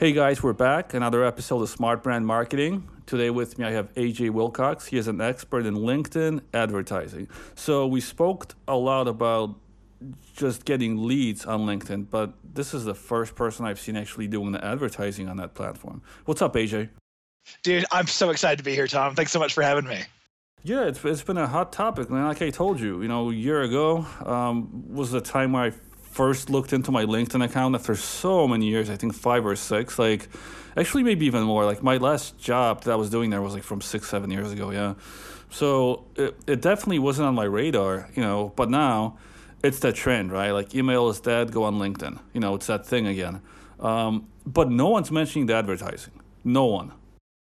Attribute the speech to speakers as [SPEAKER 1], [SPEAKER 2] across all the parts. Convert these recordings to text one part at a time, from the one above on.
[SPEAKER 1] Hey guys, we're back. Another episode of Smart Brand Marketing. Today with me I have AJ Wilcox. He is an expert in LinkedIn advertising. So we spoke a lot about just getting leads on LinkedIn, but this is the first person I've seen actually doing the advertising on that platform. What's up, AJ?
[SPEAKER 2] Dude, I'm so excited to be here, Tom. Thanks so much for having me.
[SPEAKER 1] Yeah, it's been a hot topic, man. Like I told you, a year ago was the time where I first looked into my LinkedIn account after so many years, I think 5 or 6, actually maybe even more. Like my last job that I was doing there was like from 6-7 years ago, yeah. So it definitely wasn't on my radar, but now it's the trend, right? Like email is dead, go on LinkedIn. It's that thing again. But no one's mentioning the advertising. No one.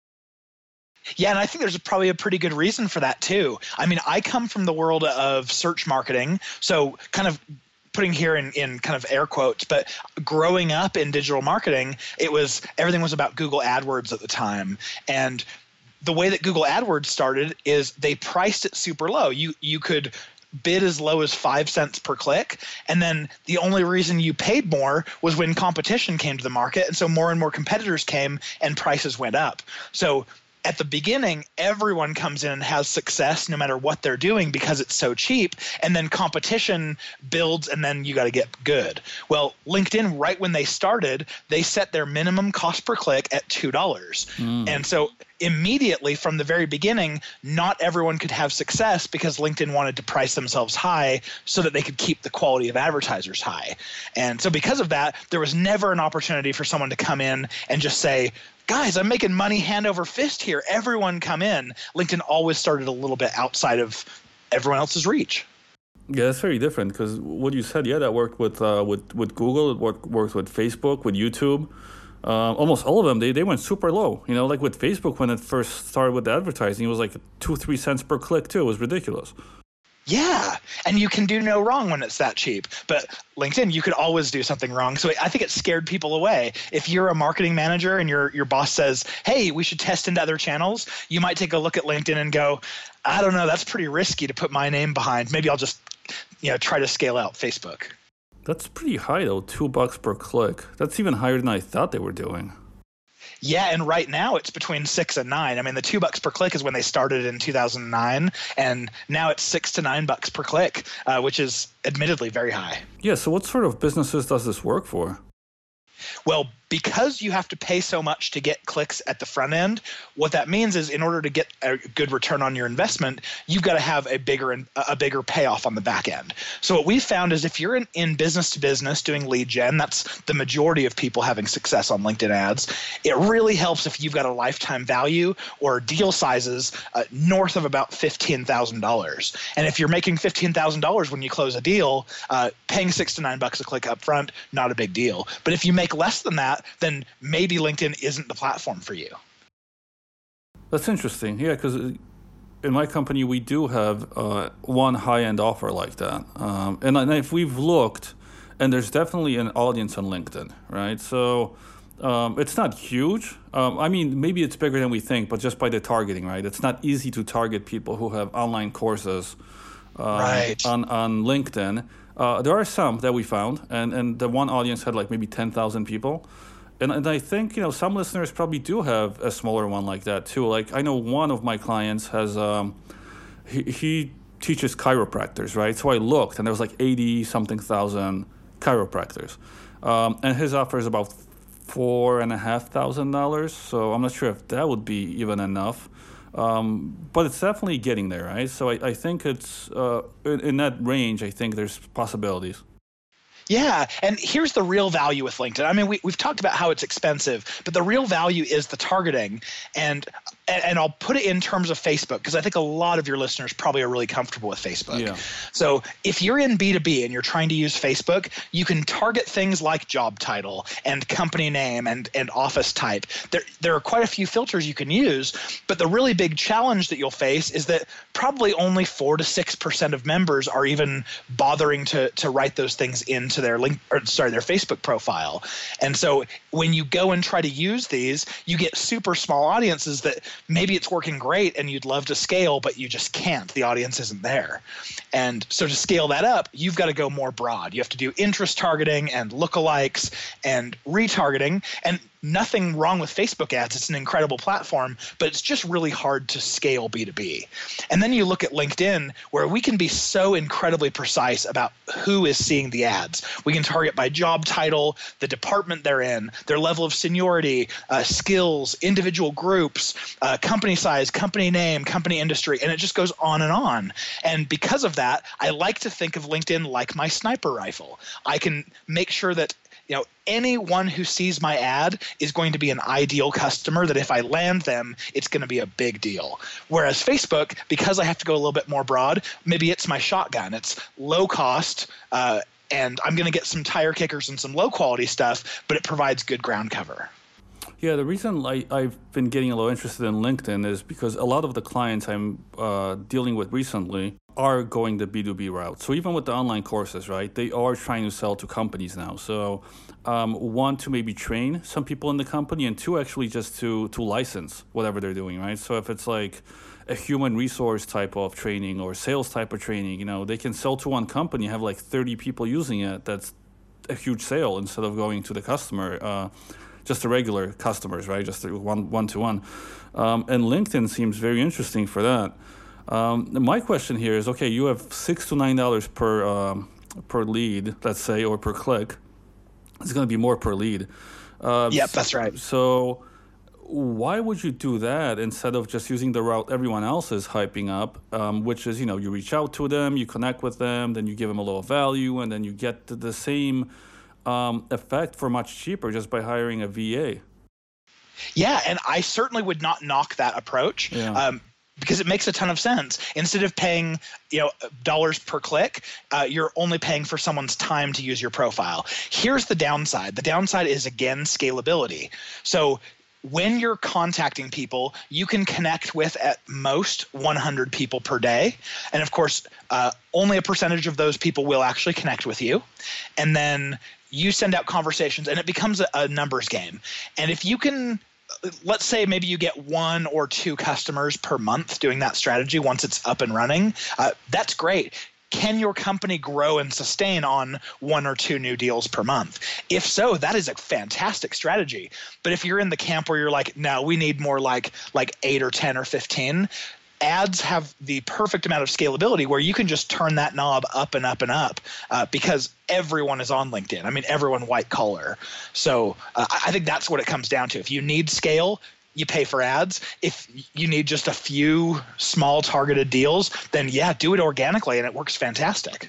[SPEAKER 2] Yeah, and I think there's probably a pretty good reason for that too. I mean, I come from the world of search marketing, so kind of putting here in kind of air quotes, but growing up in digital marketing, everything was about Google AdWords at the time. And the way that Google AdWords started is they priced it super low. You could bid as low as 5 cents per click. And then the only reason you paid more was when competition came to the market. And so more and more competitors came and prices went up. So at the beginning, everyone comes in and has success no matter what they're doing because it's so cheap. And then competition builds and then you got to get good. Well, LinkedIn, right when they started, they set their minimum cost per click at $2. And so immediately from the very beginning, not everyone could have success because LinkedIn wanted to price themselves high so that they could keep the quality of advertisers high. And so because of that, there was never an opportunity for someone to come in and just say, guys, I'm making money hand over fist here. Everyone come in. LinkedIn always started a little bit outside of everyone else's reach.
[SPEAKER 1] Yeah, that's very different because what you said, that worked with Google, it worked with Facebook, with YouTube. Almost all of them, they went super low. Like with Facebook when it first started with the advertising, it was like 2-3 cents per click too. It was ridiculous.
[SPEAKER 2] Yeah, and you can do no wrong when it's that cheap. But LinkedIn, you could always do something wrong. So I think it scared people away. If you're a marketing manager and your boss says, hey, we should test into other channels, you might take a look at LinkedIn and go, I don't know, that's pretty risky to put my name behind. Maybe I'll just try to scale out Facebook.
[SPEAKER 1] That's pretty high though, $2 per click. That's even higher than I thought they were doing.
[SPEAKER 2] Yeah, and right now it's between 6 and 9. I mean, the $2 per click is when they started in 2009, and now it's $6 to $9 per click, which is admittedly very high.
[SPEAKER 1] Yeah, so what sort of businesses does this work for?
[SPEAKER 2] Well, because you have to pay so much to get clicks at the front end, what that means is in order to get a good return on your investment, you've got to have a bigger payoff on the back end. So what we've found is if you're in business to business doing lead gen, that's the majority of people having success on LinkedIn ads. It really helps if you've got a lifetime value or deal sizes north of about $15,000. And if you're making $15,000 when you close a deal, paying $6 to $9 a click up front, not a big deal. But if you make less than that, then maybe LinkedIn isn't the platform for you.
[SPEAKER 1] That's interesting. Yeah, because in my company, we do have one high-end offer like that. And if we've looked, and there's definitely an audience on LinkedIn, right? So it's not huge. I mean, maybe it's bigger than we think, but just by the targeting, right? It's not easy to target people who have online courses
[SPEAKER 2] right.
[SPEAKER 1] on LinkedIn. There are some that we found, and the one audience had like maybe 10,000 people. And I think, some listeners probably do have a smaller one like that too. Like I know one of my clients has, he teaches chiropractors, right? So I looked and there was like 80-something thousand chiropractors. And his offer is about $4,500. So I'm not sure if that would be even enough. But it's definitely getting there, right? So I think it's in that range, I think there's possibilities.
[SPEAKER 2] Yeah, and here's the real value with LinkedIn. I mean, we've talked about how it's expensive, but the real value is the targeting. And I'll put it in terms of Facebook because I think a lot of your listeners probably are really comfortable with Facebook.
[SPEAKER 1] Yeah.
[SPEAKER 2] So if you're in B2B and you're trying to use Facebook, you can target things like job title and company name and office type. There are quite a few filters you can use, but the really big challenge that you'll face is that probably only 4 to 6% of members are even bothering to write those things into their their Facebook profile. And so when you go and try to use these, you get super small audiences that maybe it's working great and you'd love to scale, but you just can't. The audience isn't there. And so to scale that up, you've got to go more broad. You have to do interest targeting and lookalikes and retargeting. And nothing wrong with Facebook ads. It's an incredible platform, but it's just really hard to scale B2B. And then you look at LinkedIn, where we can be so incredibly precise about who is seeing the ads. We can target by job title, the department they're in, their level of seniority, skills, individual groups, company size, company name, company industry, and it just goes on and on. And because of that, I like to think of LinkedIn like my sniper rifle. I can make sure that anyone who sees my ad is going to be an ideal customer that if I land them, it's going to be a big deal. Whereas Facebook, because I have to go a little bit more broad, maybe it's my shotgun. It's low cost, and I'm going to get some tire kickers and some low quality stuff, but it provides good ground cover.
[SPEAKER 1] Yeah, the reason I've been getting a little interested in LinkedIn is because a lot of the clients I'm dealing with recently are going the B2B route. So even with the online courses, right, they are trying to sell to companies now. So one, to maybe train some people in the company, and two, actually just to license whatever they're doing, right? So if it's like a human resource type of training or sales type of training, they can sell to one company, have like 30 people using it. That's a huge sale instead of going to the customer. Just the regular customers, right? Just one-to-one. And LinkedIn seems very interesting for that. My question here is, okay, you have $6 to $9 per lead, let's say, or per click. It's going to be more per lead.
[SPEAKER 2] Yep, that's right.
[SPEAKER 1] So why would you do that instead of just using the route everyone else is hyping up, which is, you reach out to them, you connect with them, then you give them a little value, and then you get the same effect for much cheaper just by hiring a VA.
[SPEAKER 2] Yeah, and I certainly would not knock that approach.
[SPEAKER 1] Yeah.
[SPEAKER 2] Because it makes a ton of sense. Instead of paying, dollars per click, you're only paying for someone's time to use your profile. Here's the downside. The downside is, again, scalability. So when you're contacting people, you can connect with at most 100 people per day. And of course, only a percentage of those people will actually connect with you. And then you send out conversations, and it becomes a numbers game. And if you can, let's say maybe you get 1 or 2 customers per month doing that strategy once it's up and running, that's great. Can your company grow and sustain on 1 or 2 new deals per month? If so, that is a fantastic strategy. But if you're in the camp where you're like, no, we need more like 8 or 10 or 15, ads have the perfect amount of scalability where you can just turn that knob up and up and up because everyone is on LinkedIn. I mean, everyone white collar. So I think that's what it comes down to. If you need scale, you pay for ads. If you need just a few small targeted deals, then yeah, do it organically and it works fantastic.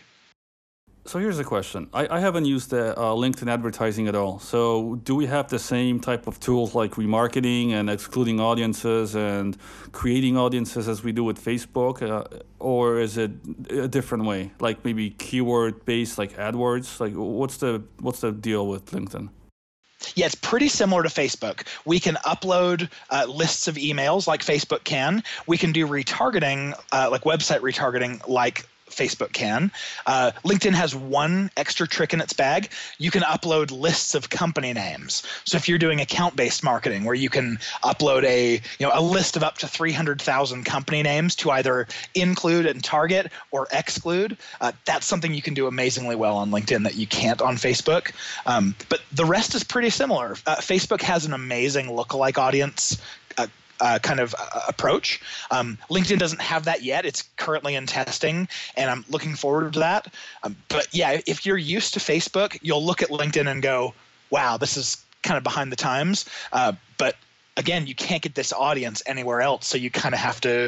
[SPEAKER 1] So here's a question. I haven't used the LinkedIn advertising at all. So do we have the same type of tools like remarketing and excluding audiences and creating audiences as we do with Facebook? Or is it a different way, like maybe keyword-based like AdWords? Like what's the deal with LinkedIn?
[SPEAKER 2] Yeah, it's pretty similar to Facebook. We can upload lists of emails like Facebook can. We can do retargeting, like website retargeting like Facebook can. LinkedIn has one extra trick in its bag. You can upload lists of company names. So if you're doing account-based marketing where you can upload a list of up to 300,000 company names to either include and target or exclude, that's something you can do amazingly well on LinkedIn that you can't on Facebook. But the rest is pretty similar. Facebook has an amazing lookalike audience kind of approach. LinkedIn doesn't have that yet. It's currently in testing, and I'm looking forward to that. But yeah, if you're used to Facebook, you'll look at LinkedIn and go, wow, this is kind of behind the times. But again, you can't get this audience anywhere else, so you kind of have to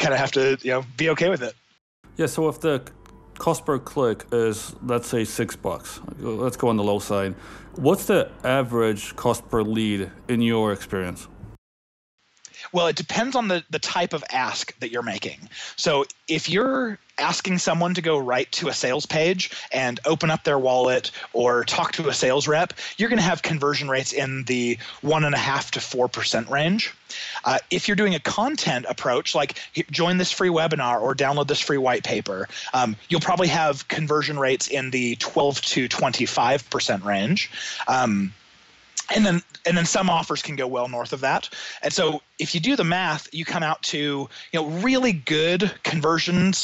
[SPEAKER 2] be okay with it.
[SPEAKER 1] Yeah. So if the cost per click is, let's say, $6, let's go on the low side. What's the average cost per lead in your experience?
[SPEAKER 2] Well, it depends on the type of ask that you're making. So if you're asking someone to go right to a sales page and open up their wallet or talk to a sales rep, you're going to have conversion rates in the 1.5% to 4% range. If you're doing a content approach, like join this free webinar or download this free white paper, you'll probably have conversion rates in the 12 to 25% range. and then some offers can go well north of that. And so if you do the math, you come out to, really good conversion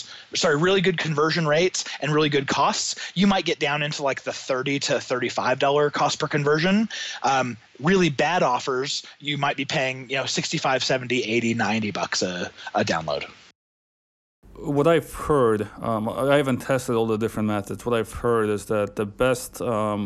[SPEAKER 2] rates and really good costs. You might get down into like the $30 to $35 cost per conversion. Really bad offers, you might be paying, $65, $70, $80, $90 a download.
[SPEAKER 1] What I've heard, I haven't tested all the different methods. What I've heard is that the best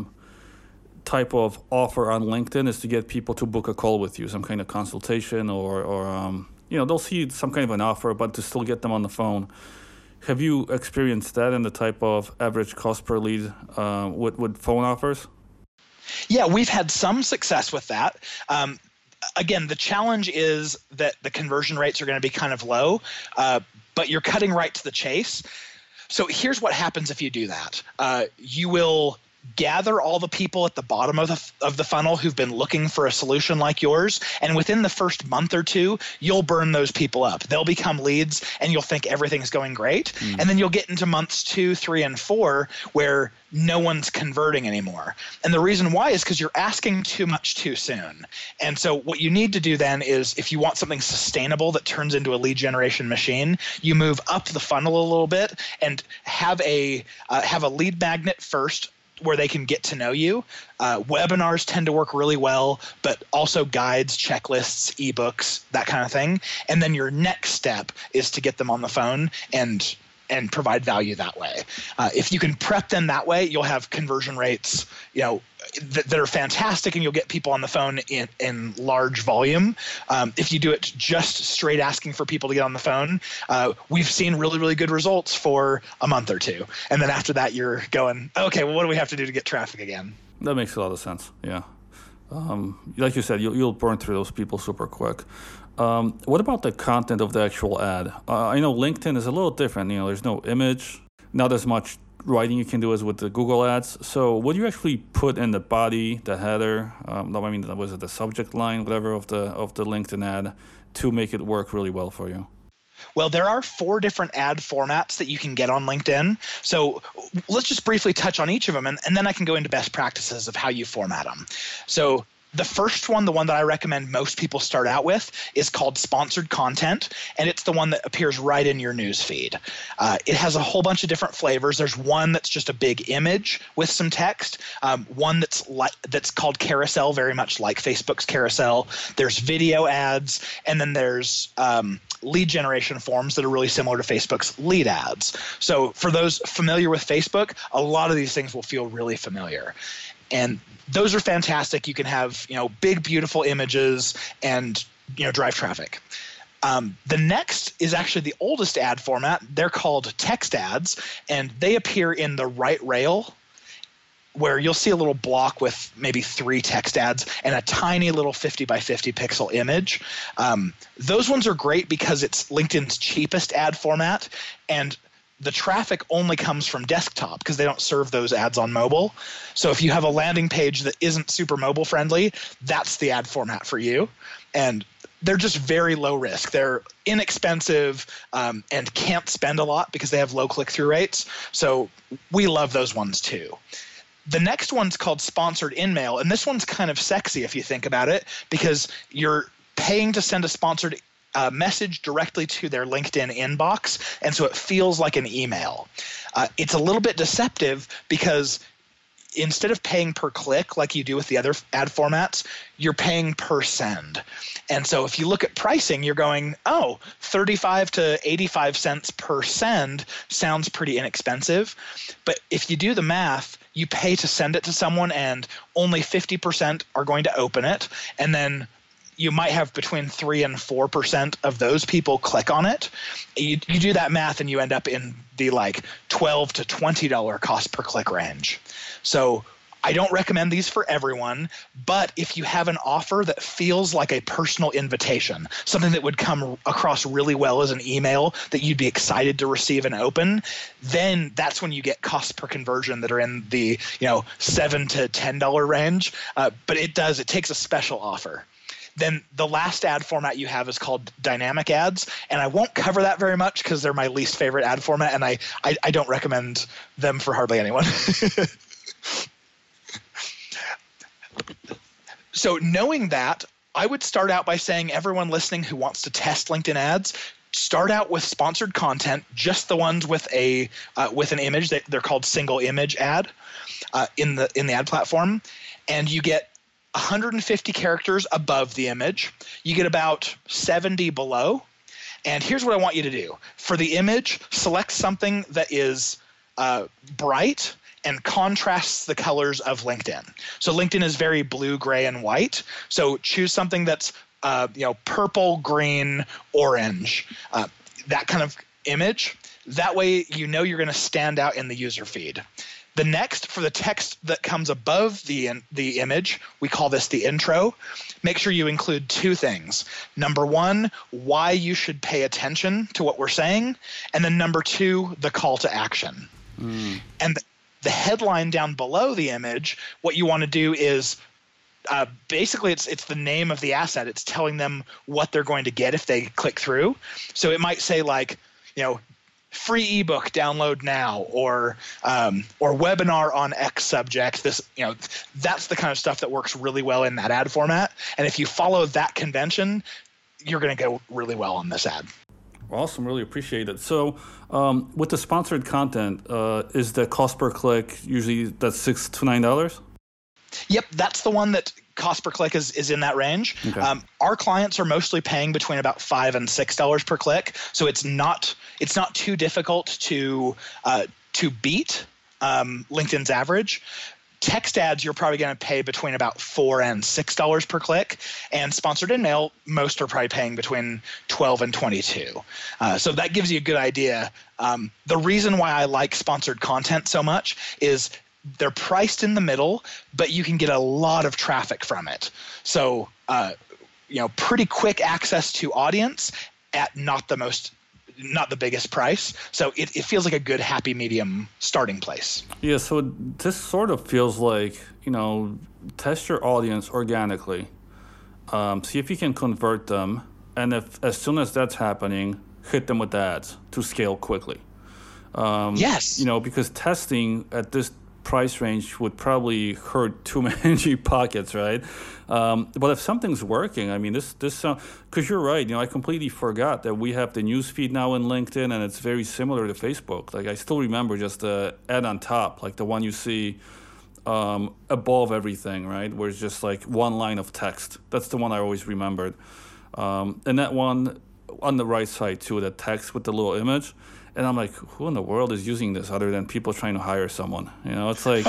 [SPEAKER 1] type of offer on LinkedIn is to get people to book a call with you, some kind of consultation, or they'll see some kind of an offer, but to still get them on the phone. Have you experienced that in the type of average cost per lead with phone offers?
[SPEAKER 2] Yeah, we've had some success with that. Again, the challenge is that the conversion rates are going to be kind of low, but you're cutting right to the chase. So here's what happens if you do that. You will gather all the people at the bottom of the funnel who've been looking for a solution like yours, and within the first month or two, you'll burn those people up. They'll become leads, and you'll think everything's going great. And then you'll get into months 2, 3, and 4 where no one's converting anymore. And the reason why is because you're asking too much too soon. And so what you need to do then is, if you want something sustainable that turns into a lead generation machine, you move up the funnel a little bit and have a lead magnet first, where they can get to know you. Webinars tend to work really well, but also guides, checklists, ebooks, that kind of thing. And then your next step is to get them on the phone and provide value that way. If you can prep them that way, you'll have conversion rates, that are fantastic, and you'll get people on the phone in large volume. If you do it just straight asking for people to get on the phone, we've seen really, really good results for a month or two. And then after that, you're going, okay, well, what do we have to do to get traffic again?
[SPEAKER 1] That makes a lot of sense, yeah. Like you said, you'll burn through those people super quick. What about the content of the actual ad? I know LinkedIn is a little different. There's no image, not as much writing you can do as with the Google ads. So what do you actually put in the body, the header, was it the subject line, whatever, of the LinkedIn ad to make it work really well for you?
[SPEAKER 2] Well, there are 4 different ad formats that you can get on LinkedIn. So let's just briefly touch on each of them, and then I can go into best practices of how you format them. So the first one, the one that I recommend most people start out with, is called sponsored content, and it's the one that appears right in your news feed. It has a whole bunch of different flavors. There's one that's just a big image with some text, one that's called carousel, very much like Facebook's carousel. There's video ads, and then there's lead generation forms that are really similar to Facebook's lead ads. So for those familiar with Facebook, a lot of these things will feel really familiar. And those are fantastic. You can have, big, beautiful images and, drive traffic. The next is actually the oldest ad format. They're called text ads, and they appear in the right rail, where you'll see a little block with maybe 3 text ads and a tiny little 50 by 50 pixel image. Those ones are great because it's LinkedIn's cheapest ad format, and the traffic only comes from desktop because they don't serve those ads on mobile. So if you have a landing page that isn't super mobile friendly, that's the ad format for you. And they're just very low risk. They're inexpensive and can't spend a lot because they have low click-through rates. So we love those ones too. The next one's called sponsored InMail, and this one's kind of sexy if you think about it, because you're paying to send a sponsored message directly to their LinkedIn inbox, and so it feels like an email. It's a little bit deceptive because instead of paying per click like you do with the other ad formats, you're paying per send. And so if you look at pricing, you're going, 35 to 85 cents per send sounds pretty inexpensive. But if you do the math, you pay to send it to someone and only 50% are going to open it, and then you might have between 3 and 4% of those people click on it. You do that math and you end up in the $12 to $20 cost per click range. So I don't recommend these for everyone, but if you have an offer that feels like a personal invitation, something that would come across really well as an email that you'd be excited to receive and open, then that's when you get cost per conversion that are in the $7 to $10 range. But it takes a special offer. Then the last ad format you have is called dynamic ads, and I won't cover that very much because they're my least favorite ad format, and I don't recommend them for hardly anyone. So knowing that, I would start out by saying everyone listening who wants to test LinkedIn ads, start out with sponsored content, just the ones with an image. They're called single image ad in the ad platform, and you get 150 characters above the image. You get about 70 below. And here's what I want you to do. For the image, select something that is bright and contrasts the colors of LinkedIn. So LinkedIn is very blue, gray, and white. So choose something that's purple, green, orange, that kind of image. That way you know you're going to stand out in the user feed. The next, for the text that comes above the image, we call this the intro. Make sure you include two things. Number one, why you should pay attention to what we're saying. And then number two, the call to action. And the headline down below the image, what you want to do is basically it's the name of the asset. It's telling them what they're going to get if they click through. So it might say like, free ebook download now, or webinar on X subject. This, that's the kind of stuff that works really well in that ad format. And if you follow that convention, you're going to go really well on this ad.
[SPEAKER 1] Awesome, really appreciate it. So with the sponsored content, is the cost per click usually that's $6 to $9?
[SPEAKER 2] Yep, that's the one that cost per click is in that range.
[SPEAKER 1] Okay.
[SPEAKER 2] Our clients are mostly paying between about $5 and $6 per click, so it's not too difficult to beat LinkedIn's average. Text ads, you're probably going to pay between about $4 and $6 per click, and sponsored email, most are probably paying between $12 and $22. So that gives you a good idea. The reason why I like sponsored content so much is they're priced in the middle, but you can get a lot of traffic from it. So, pretty quick access to audience at not the biggest price. So it feels like a good happy medium starting place.
[SPEAKER 1] Yeah, so this sort of feels like, test your audience organically. See if you can convert them. And if as soon as that's happening, hit them with ads to scale quickly.
[SPEAKER 2] Yes.
[SPEAKER 1] Because testing at this price range would probably hurt too many pockets, right? But if something's working, I mean, this because you're right. I completely forgot that we have the news feed now in LinkedIn, and it's very similar to Facebook. Like I still remember just the ad on top, like the one you see above everything, right? Where it's just like one line of text. That's the one I always remembered. And that one on the right side too, that text with the little image. And I'm like, who in the world is using this other than people trying to hire someone? It's like,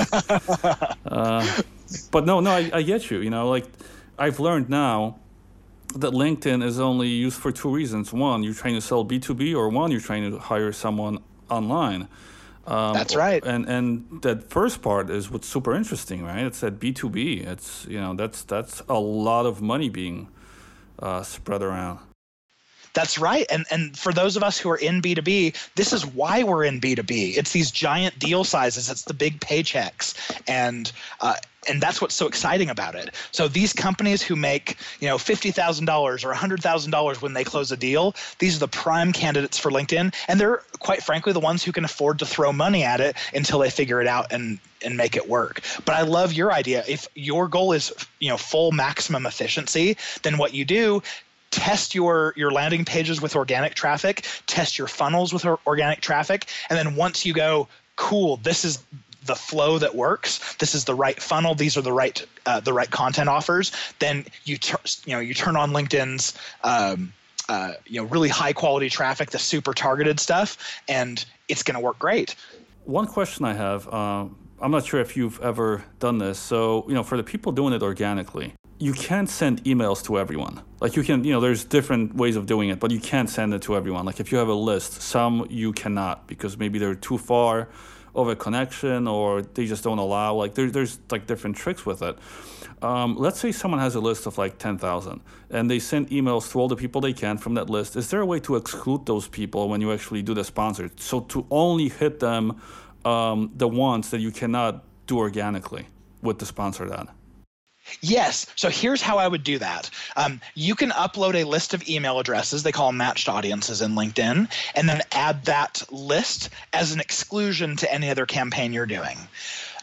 [SPEAKER 1] but no, I get you. Like I've learned now that LinkedIn is only used for two reasons. One, you're trying to sell B2B, or one, you're trying to hire someone online.
[SPEAKER 2] That's right.
[SPEAKER 1] And that first part is what's super interesting, right? It's that B2B. It's, that's a lot of money being spread around.
[SPEAKER 2] That's right. And for those of us who are in B2B, this is why we're in B2B. It's these giant deal sizes. It's the big paychecks. And that's what's so exciting about it. So these companies who make, $50,000 or $100,000 when they close a deal, these are the prime candidates for LinkedIn. And they're, quite frankly, the ones who can afford to throw money at it until they figure it out and make it work. But I love your idea. If your goal is, full maximum efficiency, then what you do, test your landing pages with organic traffic, test your funnels with organic traffic, and then once you go, cool, this is the flow that works, this is the right funnel, these are the right content offers, then you turn on LinkedIn's really high quality traffic, the super targeted stuff, and it's going to work great.
[SPEAKER 1] One question I have, I'm not sure if you've ever done this. So, for the people doing it organically, you can't send emails to everyone. Like you can, there's different ways of doing it, but you can't send it to everyone. Like if you have a list, some you cannot because maybe they're too far of a connection or they just don't allow. Like there's like different tricks with it. Let's say someone has a list of like 10,000 and they send emails to all the people they can from that list. Is there a way to exclude those people when you actually do the sponsored? So to only hit them the ones that you cannot do organically with the sponsored ad?
[SPEAKER 2] Yes. So here's how I would do that. You can upload a list of email addresses. They call them matched audiences in LinkedIn, and then add that list as an exclusion to any other campaign you're doing.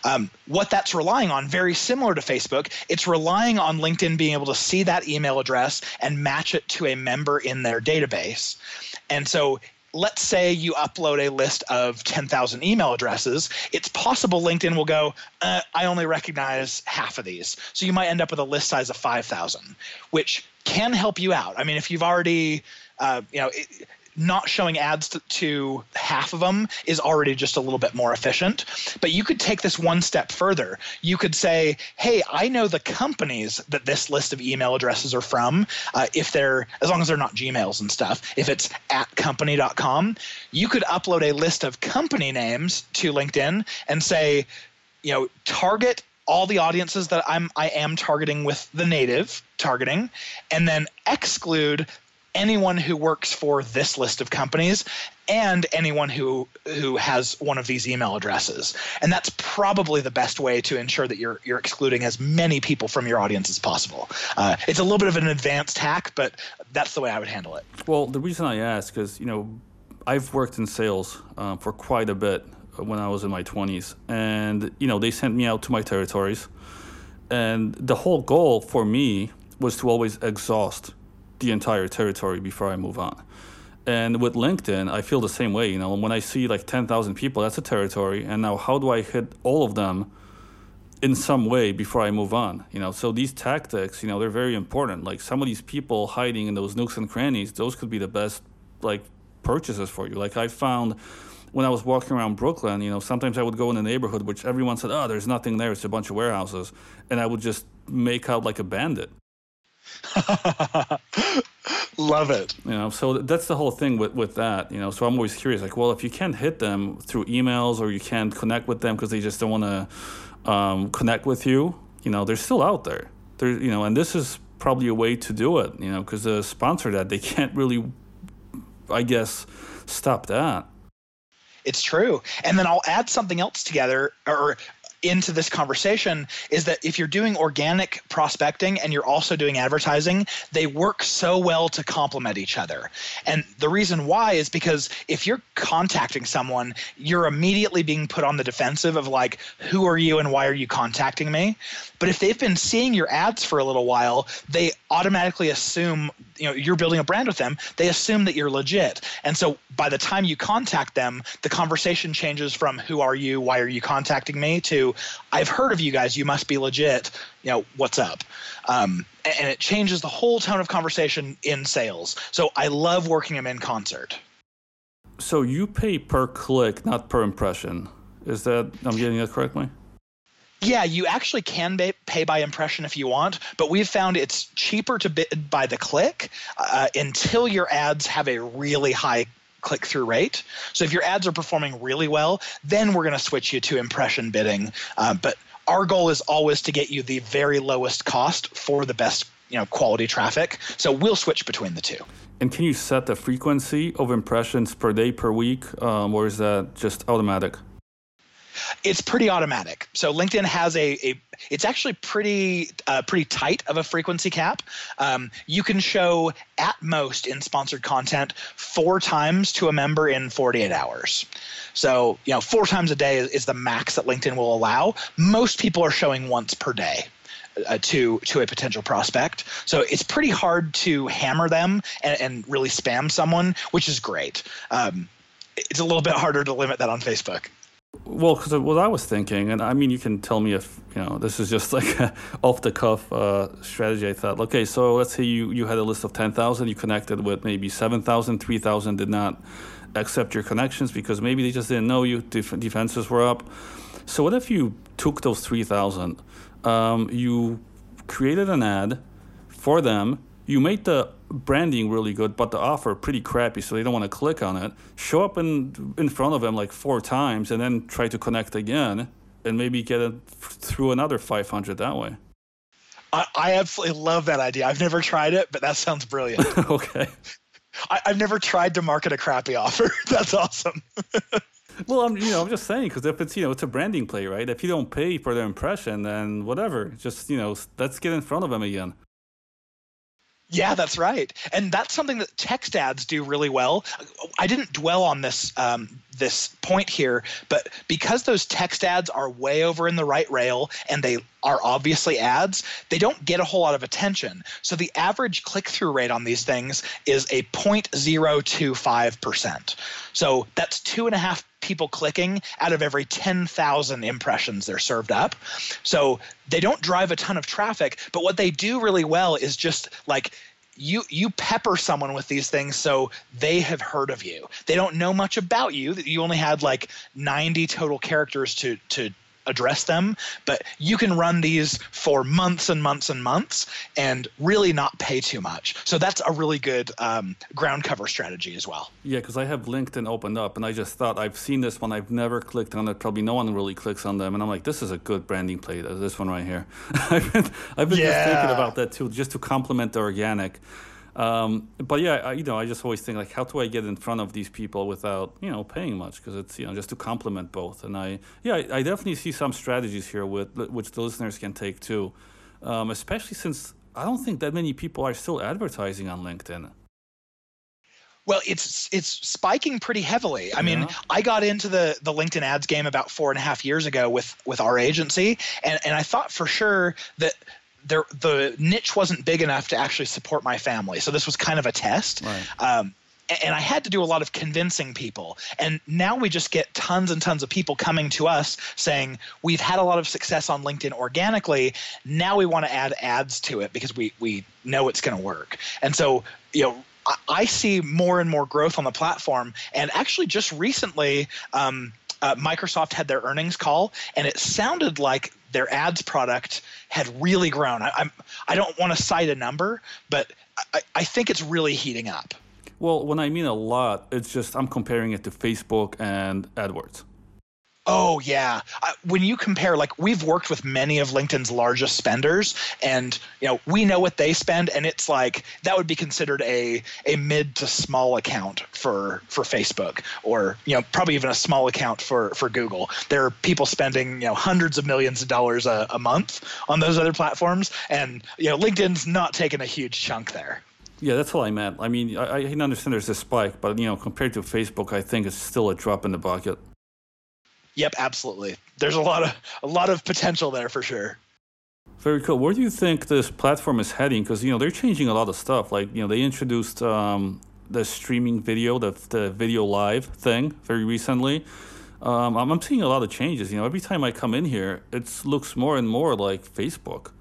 [SPEAKER 2] What that's relying on, very similar to Facebook, it's relying on LinkedIn being able to see that email address and match it to a member in their database. And so let's say you upload a list of 10,000 email addresses. It's possible LinkedIn will go, I only recognize half of these. So you might end up with a list size of 5,000, which can help you out. I mean, if you've already, not showing ads to half of them is already just a little bit more efficient. But you could take this one step further. You could say, hey, I know the companies that this list of email addresses are from, if they're, as long as they're not Gmails and stuff. If it's at company.com, you could upload a list of company names to LinkedIn and say, target all the audiences that I am targeting with the native targeting, and then exclude anyone who works for this list of companies and anyone who has one of these email addresses. And that's probably the best way to ensure that you're excluding as many people from your audience as possible. It's a little bit of an advanced hack, but that's the way I would handle it.
[SPEAKER 1] Well, the reason I ask is, I've worked in sales for quite a bit when I was in my 20s. And, they sent me out to my territories. And the whole goal for me was to always exhaust the entire territory before I move on. And with LinkedIn, I feel the same way. When I see like 10,000 people, that's a territory. And now how do I hit all of them in some way before I move on? So these tactics, they're very important. Like some of these people hiding in those nooks and crannies, those could be the best like purchases for you. Like I found when I was walking around Brooklyn, sometimes I would go in a neighborhood which everyone said, oh, there's nothing there. It's a bunch of warehouses. And I would just make out like a bandit.
[SPEAKER 2] Love it.
[SPEAKER 1] So that's the whole thing with that. So I'm always curious, like, well, if you can't hit them through emails or you can't connect with them because they just don't want to connect with you, they're still out there. And this is probably a way to do it, because the sponsor that they can't really, I guess, stop that.
[SPEAKER 2] It's true. And then I'll add something else together or into this conversation is that if you're doing organic prospecting and you're also doing advertising, they work so well to complement each other. And the reason why is because if you're contacting someone, you're immediately being put on the defensive of like, who are you and why are you contacting me? But if they've been seeing your ads for a little while, they automatically assume, you're building a brand with them. They assume that you're legit. And so by the time you contact them, the conversation changes from who are you, why are you contacting me, to I've heard of you guys, you must be legit, what's up? And it changes the whole tone of conversation in sales. So I love working them in concert.
[SPEAKER 1] So you pay per click, not per impression. Is that, I'm getting that correctly?
[SPEAKER 2] Yeah, you actually can pay by impression if you want, but we've found it's cheaper to bid by the click until your ads have a really high click-through rate. So if your ads are performing really well, then we're going to switch you to impression bidding. But our goal is always to get you the very lowest cost for the best quality traffic. So we'll switch between the two.
[SPEAKER 1] And can you set the frequency of impressions per day, per week, or is that just automatic?
[SPEAKER 2] It's pretty automatic. So LinkedIn has it's actually pretty tight of a frequency cap. You can show at most in sponsored content 4 times to a member in 48 hours. So, 4 times a day is the max that LinkedIn will allow. Most people are showing once per day to a potential prospect. So it's pretty hard to hammer them and really spam someone, which is great. It's a little bit harder to limit that on Facebook.
[SPEAKER 1] Well, because what I was thinking, and I mean, you can tell me if, this is just like a off-the-cuff strategy. I thought, okay, so let's say you had a list of 10,000, you connected with maybe 7,000, 3,000 did not accept your connections because maybe they just didn't know you, defenses were up. So what if you took those 3,000, you created an ad for them, you made the branding really good, but the offer pretty crappy, so they don't want to click on it. Show up in front of them like 4 times and then try to connect again and maybe get it through another 500 that way.
[SPEAKER 2] I absolutely love that idea. I've never tried it, but that sounds brilliant.
[SPEAKER 1] Okay.
[SPEAKER 2] I've never tried to market a crappy offer. That's awesome.
[SPEAKER 1] Well, I'm just saying, because if it's, it's a branding play, right? If you don't pay for their impression, then whatever. Just, let's get in front of them again.
[SPEAKER 2] Yeah, that's right. And that's something that text ads do really well. I didn't dwell on this point here, but because those text ads are way over in the right rail and they are obviously ads, they don't get a whole lot of attention. So the average click-through rate on these things is a 0.025%. So that's 2.5 people clicking out of every 10,000 impressions they're served up. So they don't drive a ton of traffic, but what they do really well is just like you pepper someone with these things so they have heard of you. They don't know much about you. You only had like 90 total characters to address them, but you can run these for months and months and months and really not pay too much. So that's a really good ground cover strategy as well.
[SPEAKER 1] Yeah, because I have LinkedIn opened up, and I just thought, I've seen this one, I've never clicked on it. Probably no one really clicks on them, and I'm like, this is a good branding play. This one right here. I've been just thinking about that too, just to complement the organic. But yeah, I just always think like, how do I get in front of these people without, paying much? Because it's, just to complement both. And I definitely see some strategies here which the listeners can take too, especially since I don't think that many people are still advertising on LinkedIn.
[SPEAKER 2] Well, it's spiking pretty heavily. I mean, I got into the LinkedIn ads game about 4.5 years ago with our agency, and I thought for sure that the niche wasn't big enough to actually support my family. So this was kind of a test.
[SPEAKER 1] Right.
[SPEAKER 2] And I had to do a lot of convincing people. And now we just get tons and tons of people coming to us saying, we've had a lot of success on LinkedIn organically. Now we want to add ads to it because we know it's going to work. And so, I see more and more growth on the platform. And actually just recently, Microsoft had their earnings call, and it sounded like their ads product had really grown. I don't want to cite a number, but I think it's really heating up.
[SPEAKER 1] Well, when I mean a lot, it's just I'm comparing it to Facebook and AdWords.
[SPEAKER 2] Oh, yeah. When you compare, like we've worked with many of LinkedIn's largest spenders, and we know what they spend, and it's like that would be considered a mid to small account for Facebook, or probably even a small account for Google. There are people spending hundreds of millions of dollars a month on those other platforms, and LinkedIn's not taking a huge chunk there.
[SPEAKER 1] Yeah, that's what I meant. I mean, I can understand there's a spike, but compared to Facebook, I think it's still a drop in the bucket.
[SPEAKER 2] Yep, absolutely. There's a lot of potential there for sure.
[SPEAKER 1] Very cool. Where do you think this platform is heading? Because they're changing a lot of stuff. Like they introduced the streaming video, the video live thing very recently. I'm seeing a lot of changes. Every time I come in here, it looks more and more like Facebook.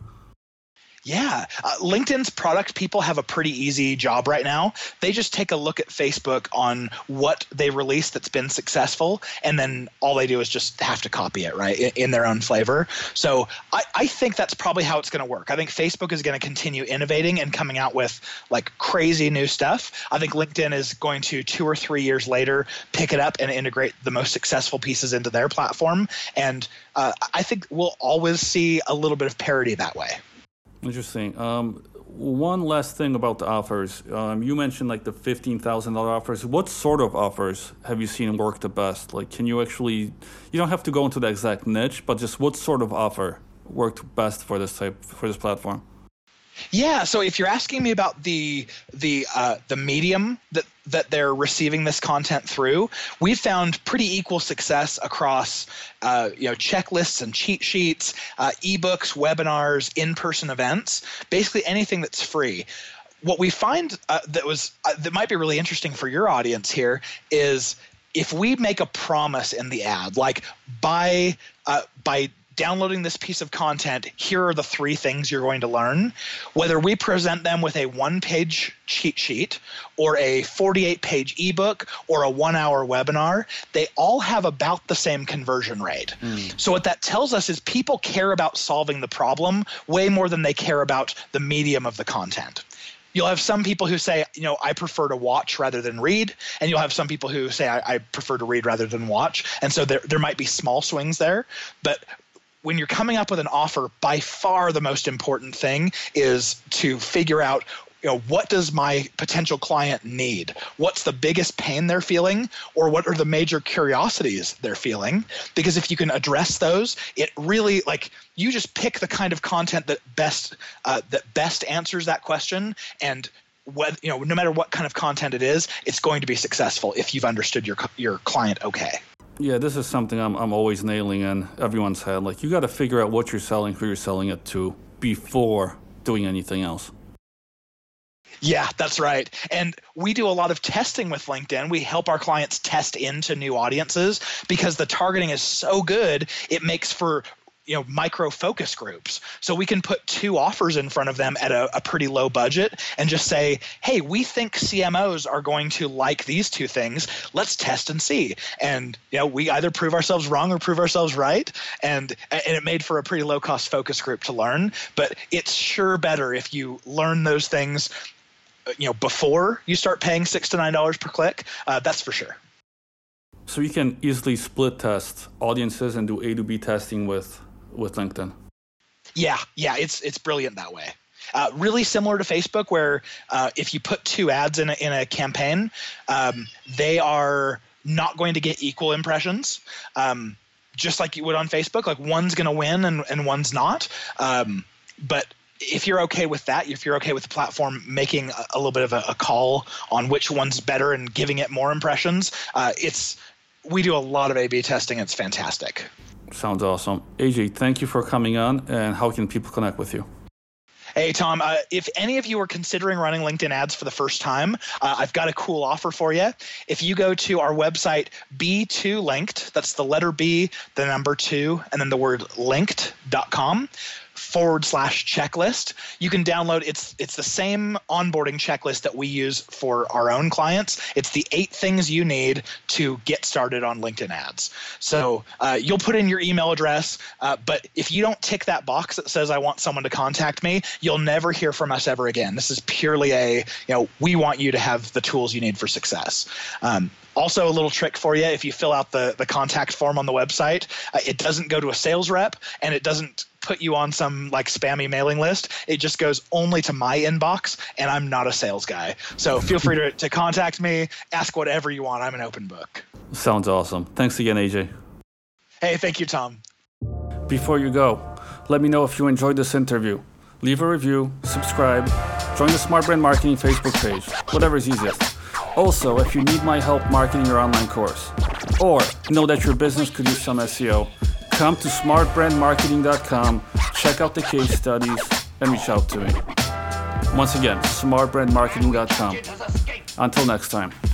[SPEAKER 2] Yeah. LinkedIn's product people have a pretty easy job right now. They just take a look at Facebook on what they release that's been successful, and then all they do is just have to copy it, right, in their own flavor. So I think that's probably how it's going to work. I think Facebook is going to continue innovating and coming out with like crazy new stuff. I think LinkedIn is going to 2 or 3 years later pick it up and integrate the most successful pieces into their platform. And I think we'll always see a little bit of parity that way.
[SPEAKER 1] Interesting. One last thing about the offers. You mentioned like the $15,000 offers. What sort of offers have you seen work the best? Like, can you actually, you don't have to go into the exact niche, but just what sort of offer worked best for this platform?
[SPEAKER 2] Yeah, so if you're asking me about the medium that they're receiving this content through, we've found pretty equal success across checklists and cheat sheets, ebooks, webinars, in-person events, basically anything that's free. What we find that might be really interesting for your audience here is if we make a promise in the ad, like by downloading this piece of content, here are the 3 things you're going to learn. Whether we present them with a 1-page cheat sheet or a 48-page ebook or a 1-hour webinar, they all have about the same conversion rate. So what that tells us is people care about solving the problem way more than they care about the medium of the content. You'll have some people who say, I prefer to watch rather than read. And you'll have some people who say, I prefer to read rather than watch. And so there might be small swings there. But when you're coming up with an offer, by far the most important thing is to figure out what does my potential client need? What's the biggest pain they're feeling, or what are the major curiosities they're feeling? Because if you can address those, it really, like, you just pick the kind of content that best answers that question, and no matter what kind of content it is, it's going to be successful if you've understood your client okay.
[SPEAKER 1] Yeah, this is something I'm always nailing in everyone's head. Like, you got to figure out what you're selling, who you're selling it to, before doing anything else.
[SPEAKER 2] Yeah, that's right. And we do a lot of testing with LinkedIn. We help our clients test into new audiences because the targeting is so good, it makes for micro focus groups. So we can put 2 offers in front of them at a pretty low budget and just say, hey, we think CMOs are going to like these 2 things. Let's test and see. And we either prove ourselves wrong or prove ourselves right. And it made for a pretty low cost focus group to learn. But it's sure better if you learn those things before you start paying $6 to $9 per click. That's for sure.
[SPEAKER 1] So you can easily split test audiences and do A to B testing with LinkedIn.
[SPEAKER 2] Yeah, it's brilliant that way. Really similar to Facebook, where if you put 2 ads in a campaign, they are not going to get equal impressions, just like you would on Facebook. Like, one's going to win and one's not. But if you're okay with that, if you're okay with the platform making a little bit of a call on which one's better and giving it more impressions, we do a lot of A/B testing. It's fantastic.
[SPEAKER 1] Sounds awesome. AJ, thank you for coming on. And how can people connect with you?
[SPEAKER 2] Hey, Tom, if any of you are considering running LinkedIn ads for the first time, I've got a cool offer for you. If you go to our website, B2Linked, that's the letter B, the number 2, and then the word linked.com, /checklist. You can download, it's the same onboarding checklist that we use for our own clients. It's the 8 things you need to get started on LinkedIn ads. So you'll put in your email address, but if you don't tick that box that says I want someone to contact me, you'll never hear from us ever again. This is purely we want you to have the tools you need for success. Also, a little trick for you: if you fill out the contact form on the website, it doesn't go to a sales rep, and it doesn't put you on some spammy mailing list. It just goes only to my inbox, and I'm not a sales guy. So feel free to contact me, ask whatever you want. I'm an open book.
[SPEAKER 1] Sounds awesome. Thanks again, AJ.
[SPEAKER 2] Hey, thank you, Tom.
[SPEAKER 1] Before you go, let me know if you enjoyed this interview. Leave a review, subscribe, join the Smart Brand Marketing Facebook page, whatever is easiest. Also, if you need my help marketing your online course, or know that your business could use some SEO, come to smartbrandmarketing.com, check out the case studies, and reach out to me. Once again, smartbrandmarketing.com. Until next time.